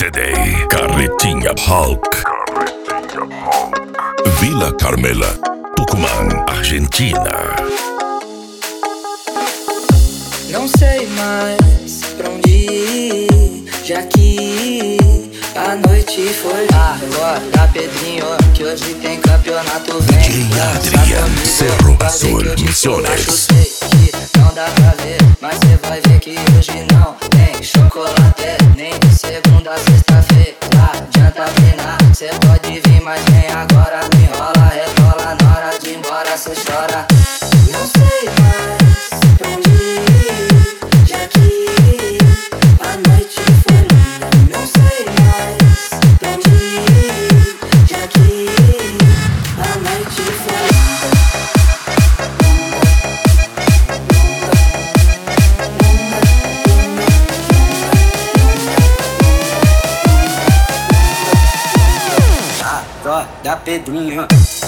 CD Carretinha Hulk. Vila Carmela, Tucumã, Argentina. Não sei mais pra onde ir, já que a noite foi agora da Pedrinho, que hoje tem campeonato. Vem DJ Adrian, Cerro Azul, Misiones. Não dá pra ver, mas cê vai ver que hoje não tem chocolate, nem de segunda a sexta-feira. Adianta treinar, cê pode vir, mas vem agora. Não enrola, rebola, na hora de ir embora cê chora. Não sei mais pra onde ir, já que a noite foi linda. Não sei mais pra onde ir, já que a noite foi linda. Da Pedrinho.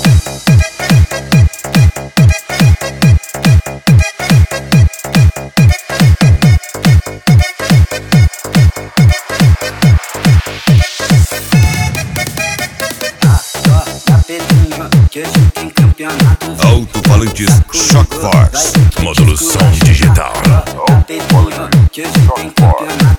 Da Pedrinho, que hoje tem campeonato. Alto-falantes Shock Force, módulo som digital. Da Pedrinho, que hoje tem campeonato.